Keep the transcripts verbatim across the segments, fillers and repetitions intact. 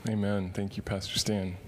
Amen. Thank you, Pastor Stan.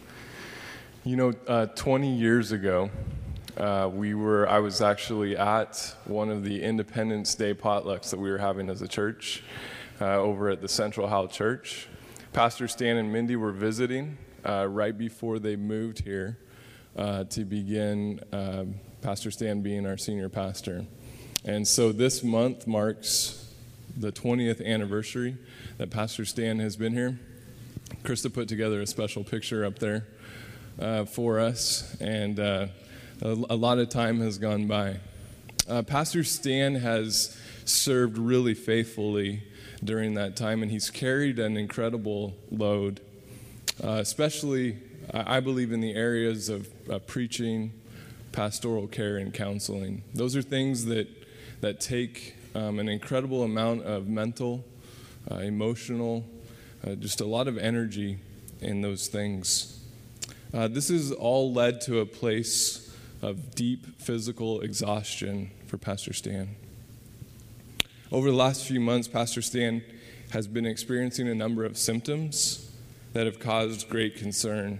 You know, uh, twenty years ago, uh, we were. I was actually at one of the Independence Day potlucks that we were having as a church uh, over at the Central Howell Church. Pastor Stan and Mindy were visiting uh, right before they moved here uh, to begin uh, Pastor Stan being our senior pastor. And so this month marks the twentieth anniversary that Pastor Stan has been here. Krista put together a special picture up there uh, for us, and uh, a, a lot of time has gone by. Uh, Pastor Stan has served really faithfully during that time, and he's carried an incredible load, uh, especially, I believe, in the areas of uh, preaching, pastoral care, and counseling. Those are things that, that take um, an incredible amount of mental, uh, emotional, Uh, just a lot of energy in those things. Uh, this has all led to a place of deep physical exhaustion for Pastor Stan. Over the last few months, Pastor Stan has been experiencing a number of symptoms that have caused great concern.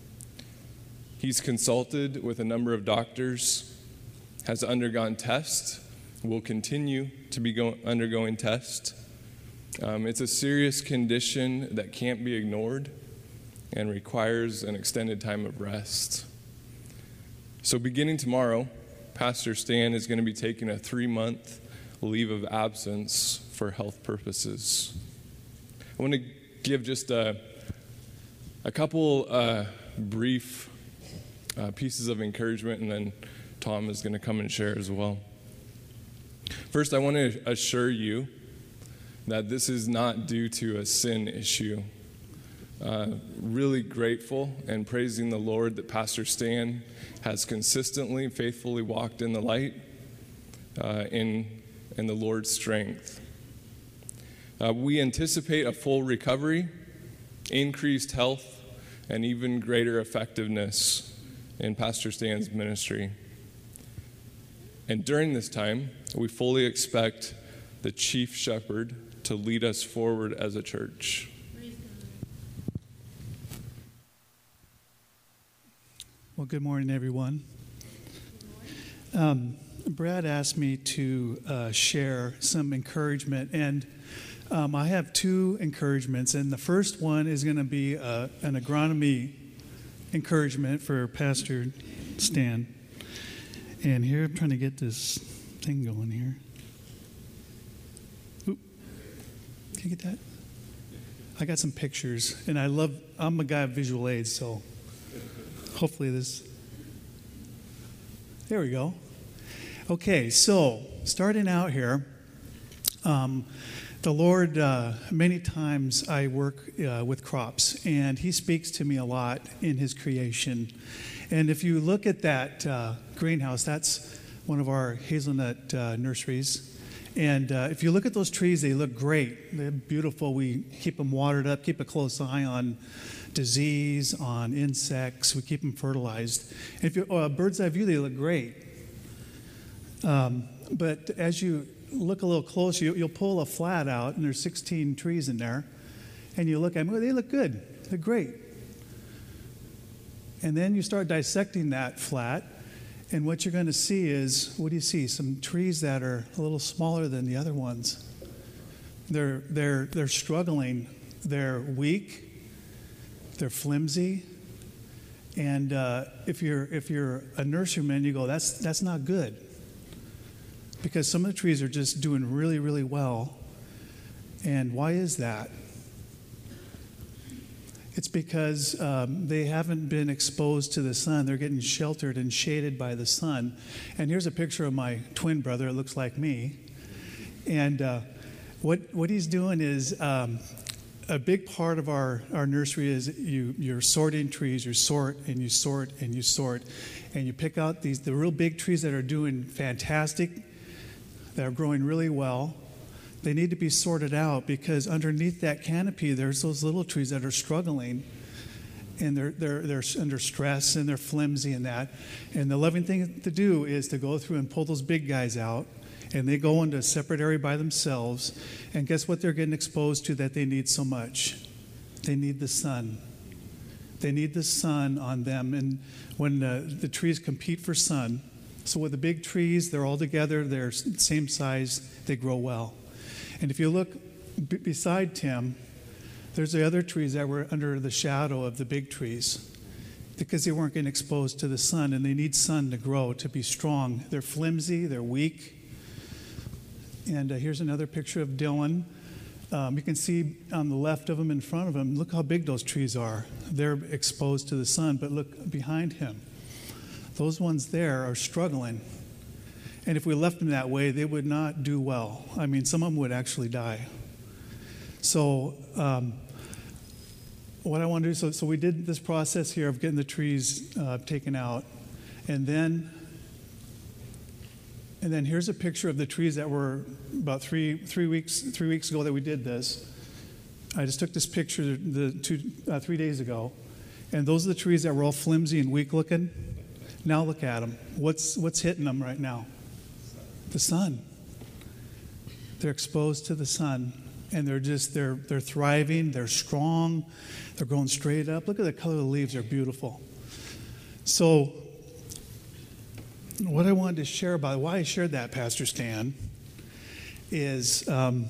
He's consulted with a number of doctors, has undergone tests, will continue to be go- undergoing tests. Um, it's a serious condition that can't be ignored and requires an extended time of rest. So beginning tomorrow, Pastor Stan is going to be taking a three-month leave of absence for health purposes. I want to give just a, a couple uh, brief uh, pieces of encouragement, and then Tom is going to come and share as well. First, I want to assure you that this is not due to a sin issue. Uh, really grateful and praising the Lord that Pastor Stan has consistently, faithfully walked in the light, uh, in, in the Lord's strength. Uh, we anticipate a full recovery, increased health, and even greater effectiveness in Pastor Stan's ministry. And during this time, we fully expect the chief shepherd to lead us forward as a church. Well, good morning, everyone. Um, Brad asked me to uh, share some encouragement, and um, I have two encouragements. And the first one is going to be uh, an agronomy encouragement for Pastor Stan. And here, I'm trying to get this thing going here. Can you get that? I got some pictures, and I love, I'm a guy of visual aids, so hopefully this, there we go. Okay, so starting out here, um, the Lord, uh, many times I work uh, with crops, and He speaks to me a lot in His creation. And if you look at that uh, greenhouse, that's one of our hazelnut uh, nurseries. And uh, if you look at those trees, they look great. They're beautiful. We keep them watered up, keep a close eye on disease, on insects. We keep them fertilized. And if you uh, bird's eye view, they look great. Um, but as you look a little closer, you, you'll pull a flat out, and there's sixteen trees in there. And you look at them, they look good. They're great. And then you start dissecting that flat. And what you're going to see is, what do you see? Some trees that are a little smaller than the other ones. They're they're they're struggling. They're weak. They're flimsy. And uh, if you're if you're a nurseryman, you go, that's that's not good. Because some of the trees are just doing really really well. And why is that? It's because um, they haven't been exposed to the sun. They're getting sheltered and shaded by the sun. And here's a picture of my twin brother. It looks like me. And uh, what what he's doing is um, a big part of our, our nursery is you, you're sorting trees. You sort and you sort and you sort. And you pick out these the real big trees that are doing fantastic, that are growing really well. They need to be sorted out because underneath that canopy, there's those little trees that are struggling, and they're they're they're under stress and they're flimsy and that. And the loving thing to do is to go through and pull those big guys out, and they go into a separate area by themselves. And guess what they're getting exposed to that they need so much? They need the sun. They need the sun on them. And when uh, the trees compete for sun, so with the big trees, they're all together, they're same size, they grow well. And if you look b- beside Tim, there's the other trees that were under the shadow of the big trees because they weren't getting exposed to the sun, and they need sun to grow, to be strong. They're flimsy, they're weak. And uh, here's another picture of Dylan. Um, you can see on the left of him, in front of him, look how big those trees are. They're exposed to the sun, but look behind him. Those ones there are struggling. And if we left them that way, they would not do well. I mean, some of them would actually die. So um, what I want to do, so, so we did this process here of getting the trees uh, taken out. And then, and then here's a picture of the trees that were about three, three, weeks, three weeks ago that we did this. I just took this picture the two, uh, three days ago. And those are the trees that were all flimsy and weak looking. Now look at them. What's, what's hitting them right now? The sun. They're exposed to the sun, and they're just, they're, they're thriving, they're strong, they're going straight up. Look at the color of the leaves, they're beautiful. So what I wanted to share about, why I shared that, Pastor Stan, is um,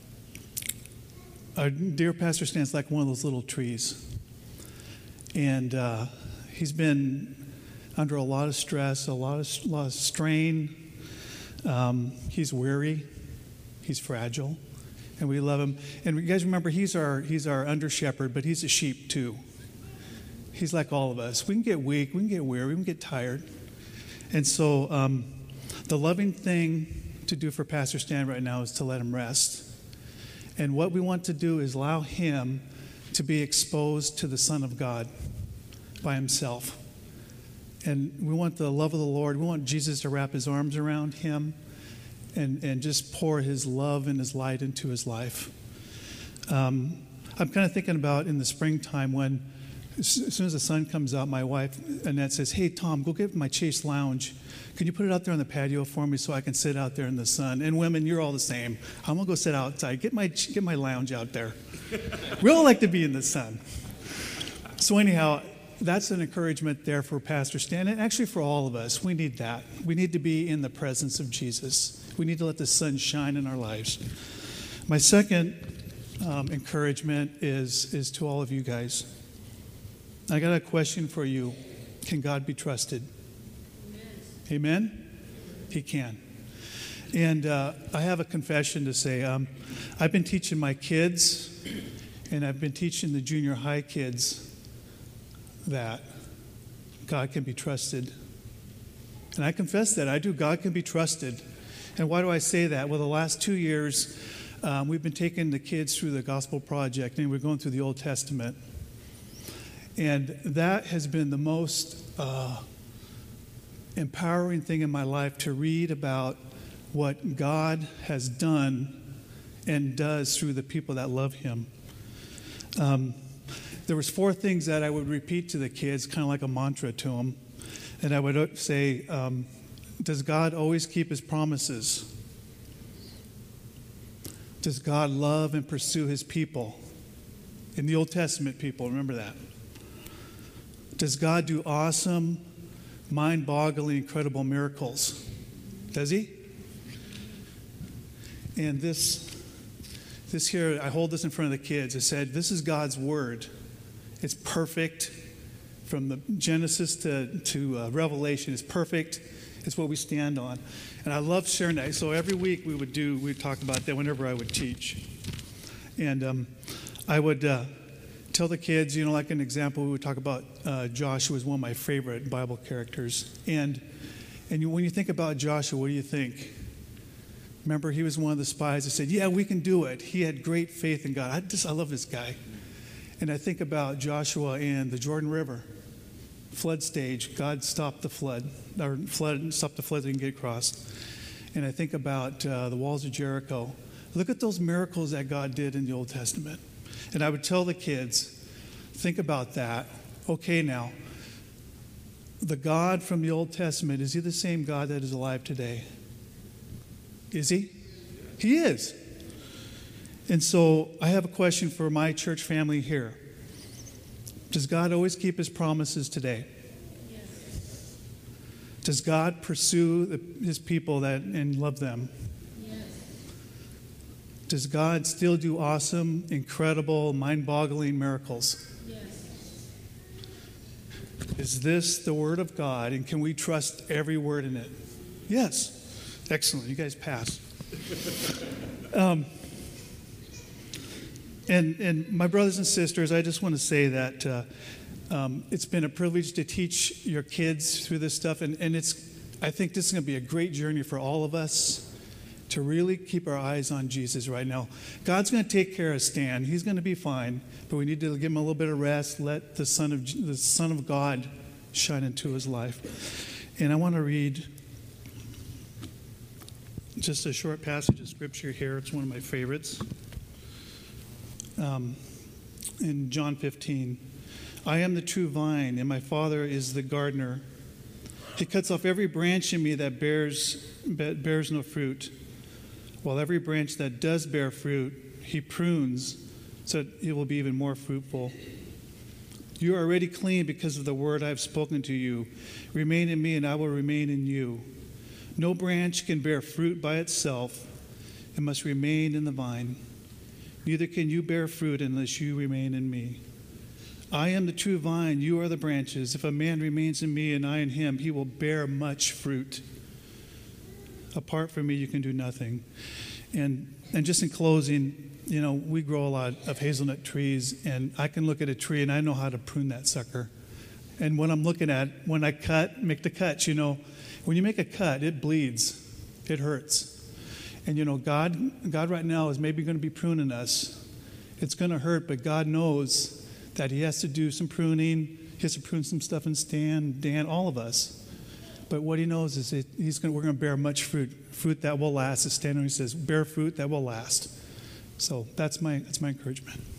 our dear Pastor Stan's like one of those little trees. And uh, he's been under a lot of stress, a lot of, lot of strain. Um, he's weary. He's fragile. And we love him. And you guys remember, he's our, he's our under shepherd, but he's a sheep too. He's like all of us. We can get weak. We can get weary. We can get tired. And so um, the loving thing to do for Pastor Stan right now is to let him rest. And what we want to do is allow him to be exposed to the Son of God by himself. And we want the love of the Lord. We want Jesus to wrap his arms around him and, and just pour his love and his light into his life. Um, I'm kind of thinking about in the springtime when, as soon as the sun comes out, my wife, Annette, says, "Hey, Tom, go get my Chase Lounge. Can you put it out there on the patio for me so I can sit out there in the sun?" And women, you're all the same. I'm going to go sit outside. Get my, get my lounge out there. We all like to be in the sun. So anyhow, that's an encouragement there for Pastor Stan, and actually for all of us. We need that. We need to be in the presence of Jesus. We need to let the sun shine in our lives. My second um, encouragement is, is to all of you guys. I got a question for you. Can God be trusted? Amen? Amen? He can. And uh, I have a confession to say. Um, I've been teaching my kids, and I've been teaching the junior high kids that God can be trusted. And I confess that. I do. God can be trusted. And why do I say that? Well, the last two years, um, we've been taking the kids through the Gospel Project, and we're going through the Old Testament. And that has been the most uh, empowering thing in my life, to read about what God has done and does through the people that love him. Um, There was four things that I would repeat to the kids, kind of like a mantra to them. And I would say, um, does God always keep his promises? Does God love and pursue his people? In the Old Testament people, remember that. Does God do awesome, mind-boggling, incredible miracles? Does he? And this, this here, I hold this in front of the kids. I said, this is God's word. It's perfect. From the Genesis to, to uh, Revelation, it's perfect. It's what we stand on. And I love sharing that. So every week we would do, we'd talk about that whenever I would teach. And um, I would uh, tell the kids, you know, like an example, we would talk about uh, Joshua is one of my favorite Bible characters. And, and you, when you think about Joshua, what do you think? Remember, he was one of the spies that said, yeah, we can do it. He had great faith in God. I just, I love this guy. And I think about Joshua and the Jordan River, flood stage. God stopped the flood, or flood, stopped the flood so they can get across. And I think about uh, the walls of Jericho. Look at those miracles that God did in the Old Testament. And I would tell the kids, think about that. Okay, now, the God from the Old Testament, is he the same God that is alive today? Is he? He is. And so I have a question for my church family here. Does God always keep his promises today? Yes. Does God pursue the, his people that and love them? Yes. Does God still do awesome, incredible, mind-boggling miracles? Yes. Is this the Word of God, and can we trust every word in it? Yes. Excellent. You guys passed. Um, and, and my brothers and sisters, I just want to say that uh, um, it's been a privilege to teach your kids through this stuff, and, and it's, I think this is going to be a great journey for all of us to really keep our eyes on Jesus right now. God's going to take care of Stan. He's going to be fine, but we need to give him a little bit of rest, let the Son of, the Son of God shine into his life. And I want to read just a short passage of scripture here. It's one of my favorites. Um, in John fifteen, I am the true vine, and my Father is the gardener. He cuts off every branch in me that bears bears no fruit, while every branch that does bear fruit, he prunes so that it will be even more fruitful. You are already clean because of the word I have spoken to you. Remain in me, and I will remain in you. No branch can bear fruit by itself. It must remain in the vine. Neither can you bear fruit unless you remain in me. I am the true vine, you are the branches. If a man remains in me and I in him, he will bear much fruit. Apart from me, you can do nothing. And and just in closing, you know, we grow a lot of hazelnut trees, and I can look at a tree and I know how to prune that sucker. And when I'm looking at, when I cut, make the cuts, you know, when you make a cut, it bleeds. It hurts. And, you know, God, God right now is maybe going to be pruning us. It's going to hurt, but God knows that he has to do some pruning. He has to prune some stuff in Stan, Dan, all of us. But what he knows is that he's going, we're going to bear much fruit, fruit that will last. As Stan always says, bear fruit that will last. So that's my, that's my encouragement.